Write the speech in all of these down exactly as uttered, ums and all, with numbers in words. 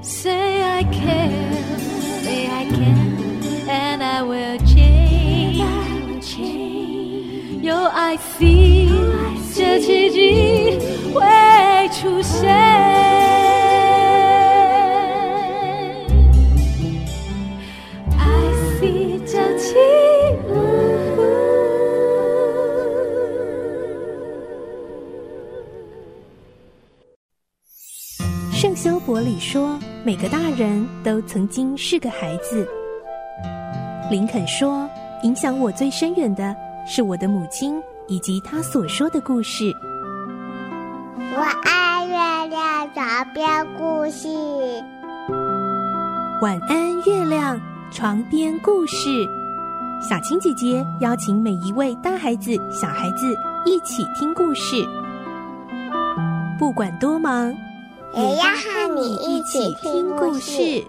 Say I can, say I can, and I will change.有爱 feel 这奇迹会出现。I see 这奇圣修伯里说，每个大人都曾经是个孩子。林肯说，影响我最深远的是我的母亲以及她所说的故事。 我爱月亮床边故事。 晚安月亮床边故事，小青姐姐邀请每一位大孩子小孩子一起听故事，不管多忙也要和你一起听故事。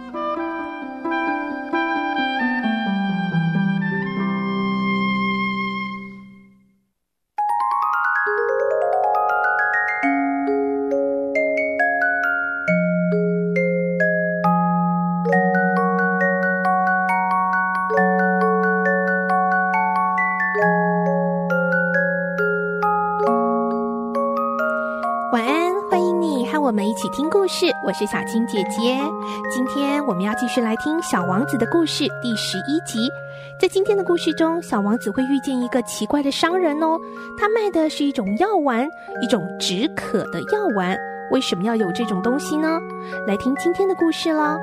我们一起听故事，我是小青姐姐。今天我们要继续来听小王子的故事第十一集。在今天的故事中，小王子会遇见一个奇怪的商人哦，他卖的是一种药丸，一种止渴的药丸。为什么要有这种东西呢？来听今天的故事咯。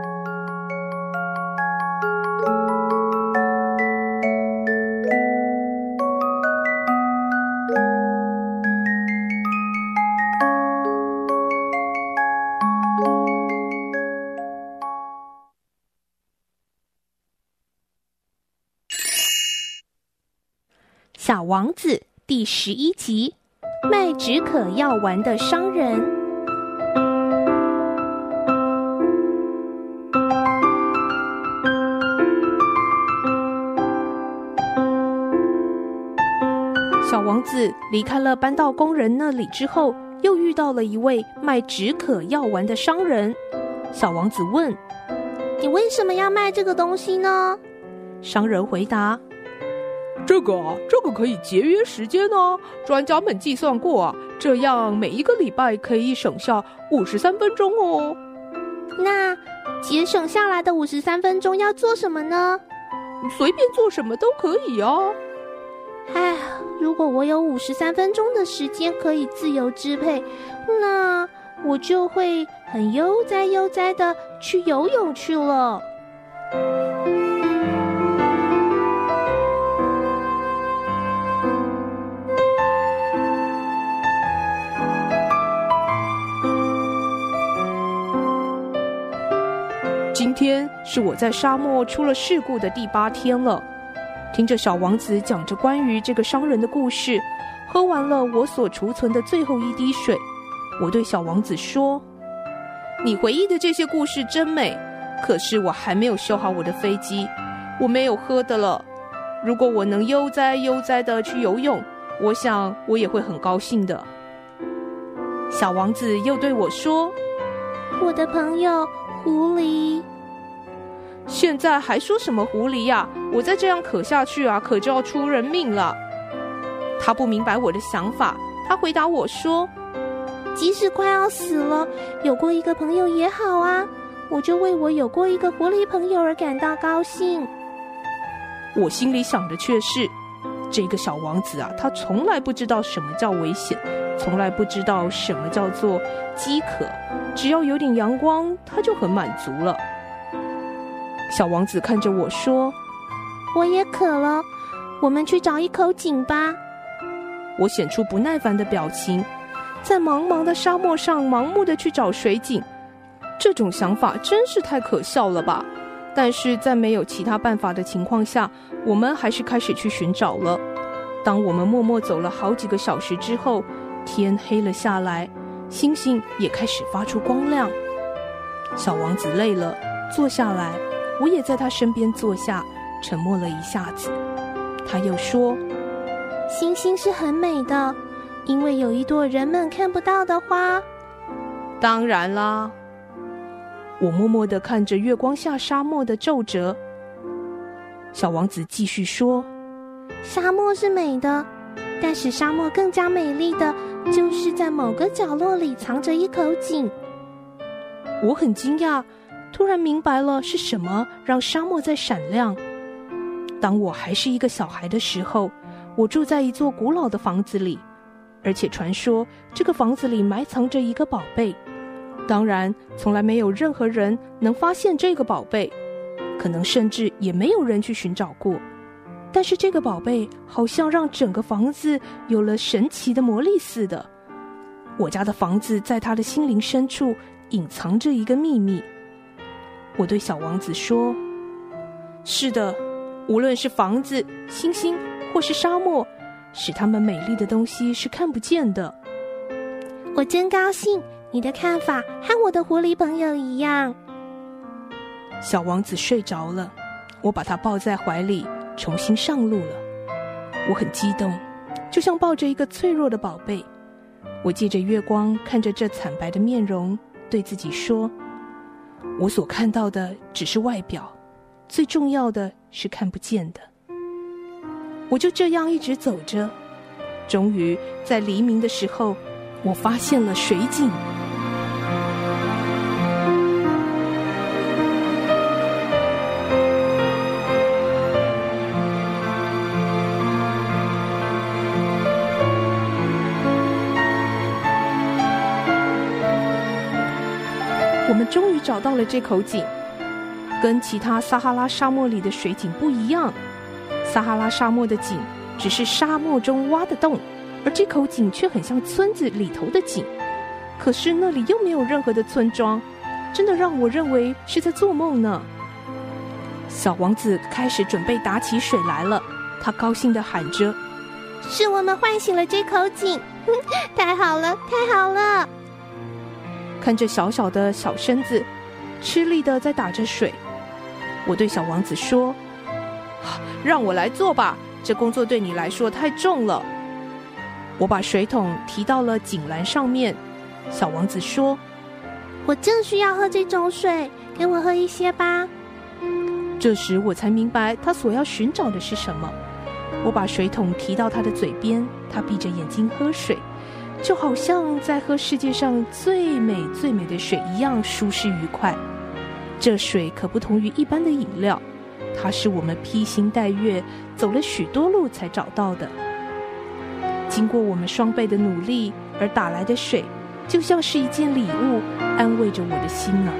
小王子第十一集，卖止渴药丸的商人。小王子离开了搬道工人那里之后，又遇到了一位卖止渴药丸的商人。小王子问：你为什么要卖这个东西呢？商人回答： 这个啊，这个可以节约时间哦。专家们计算过啊，这样每一个礼拜可以省下五十三分钟哦。 那节省下来的五十三分钟要做什么呢？ 随便做什么都可以哦。 唉，如果我有五十三分钟的时间可以自由支配，那我就会很悠哉悠哉的去游泳去了。 今天是我在沙漠出了事故的第八天了。听着小王子讲着关于这个商人的故事，喝完了我所储存的最后一滴水，我对小王子说：你回忆的这些故事真美，可是我还没有修好我的飞机，我没有喝的了。如果我能悠哉悠哉的去游泳，我想我也会很高兴的。小王子又对我说： 我的朋友狐狸。 现在还说什么狐狸呀？我再这样渴下去啊，可就要出人命了。他不明白我的想法，他回答我说： 即使快要死了，有过一个朋友也好啊，我就为我有过一个狐狸朋友而感到高兴。 我心里想的却是，这个小王子啊，他从来不知道什么叫危险，从来不知道什么叫做饥渴，只要有点阳光，他就很满足了。小王子看着我说： 我也渴了，我们去找一口井吧。 我显出不耐烦的表情，在茫茫的沙漠上盲目的去找水井，这种想法真是太可笑了吧。但是在没有其他办法的情况下，我们还是开始去寻找了。当我们默默走了好几个小时之后，天黑了下来，星星也开始发出光亮。小王子累了，坐下来，我也在他身边坐下，沉默了一下子。他又说： 星星是很美的，因为有一朵人们看不到的花。 当然啦。 我默默地看着月光下沙漠的皱褶。小王子继续说， 沙漠是美的，但使沙漠更加美丽的，就是在某个角落里藏着一口井。 我很惊讶，突然明白了是什么让沙漠在闪亮。当我还是一个小孩的时候，我住在一座古老的房子里，而且传说这个房子里埋藏着一个宝贝。当然，从来没有任何人能发现这个宝贝，可能甚至也没有人去寻找过。但是这个宝贝好像让整个房子有了神奇的魔力似的。我家的房子在他的心灵深处隐藏着一个秘密。我对小王子说，是的，无论是房子、星星或是沙漠，使它们美丽的东西是看不见的。 我真高兴，你的看法和我的狐狸朋友一样。 小王子睡着了，我把他抱在怀里，重新上路了。我很激动，就像抱着一个脆弱的宝贝。我借着月光看着这惨白的面容，对自己说，我所看到的只是外表，最重要的是看不见的。我就这样一直走着，终于在黎明的时候，我发现了水井。我们终于找到了这口井，跟其他撒哈拉沙漠里的水井不一样。撒哈拉沙漠的井只是沙漠中挖的洞，而这口井却很像村子里头的井。可是那里又没有任何的村庄，真的让我认为是在做梦呢。小王子开始准备打起水来了，他高兴地喊着， 是我们唤醒了这口井，太好了，太好了。 看着小小的小身子吃力地在打着水，我对小王子说，让我来做吧，这工作对你来说太重了。我把水桶提到了井栏上面。小王子说， 我正需要喝这种水，给我喝一些吧。 这时我才明白他所要寻找的是什么。我把水桶提到他的嘴边，他闭着眼睛喝水，就好像在喝世界上最美最美的水一样舒适愉快。这水可不同于一般的饮料，它是我们披星戴月走了许多路才找到的。经过我们双倍的努力而打来的水，就像是一件礼物，安慰着我的心呢。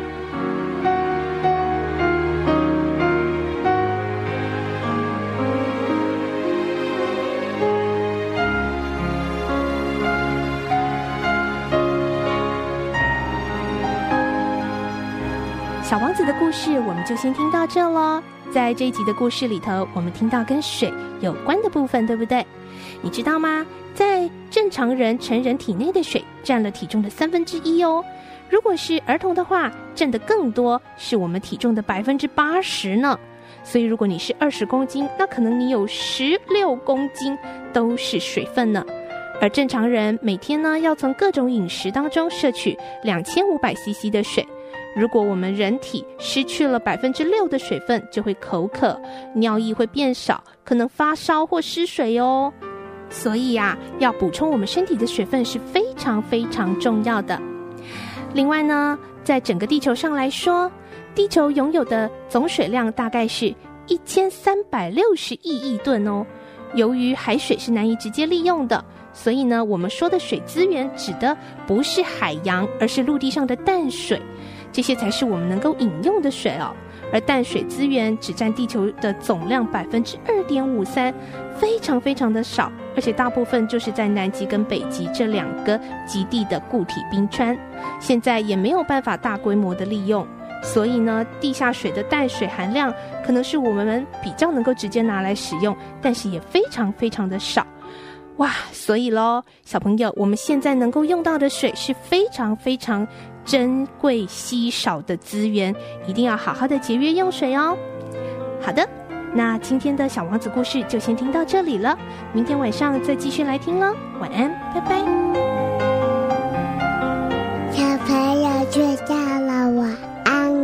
小王子的故事我们就先听到这咯。在这一集的故事里头，我们听到跟水有关的部分，对不对？你知道吗？在正常人成人体内的水占了体重的三分之一哦。如果是儿童的话，占的更多，是我们体重的百分之八十呢。所以如果你是二十公斤，那可能你有十六公斤都是水分呢。而正常人每天呢，要从各种饮食当中摄取两千五百 C C 的水。如果我们人体失去了百分之六的水分，就会口渴，尿液会变少，可能发烧或失水哦。所以啊，要补充我们身体的水分是非常非常重要的。另外呢，在整个地球上来说，地球拥有的总水量大概是一千三百六十亿亿吨哦。由于海水是难以直接利用的，所以呢，我们说的水资源指的不是海洋，而是陆地上的淡水。这些才是我们能够饮用的水哦，而淡水资源只占地球的总量百分之二点五三，非常非常的少，而且大部分就是在南极跟北极这两个极地的固体冰川，现在也没有办法大规模的利用，所以呢，地下水的淡水含量可能是我们比较能够直接拿来使用，但是也非常非常的少。哇，所以咯，小朋友，我们现在能够用到的水是非常非常珍贵稀少的资源，一定要好好的节约用水哦。好的，那今天的小王子故事就先听到这里了，明天晚上再继续来听咯。晚安，拜拜。 小朋友睡觉了，晚安。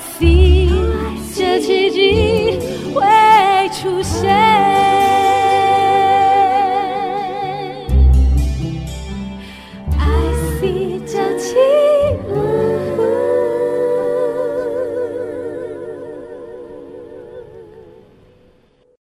feel 这奇迹会出现。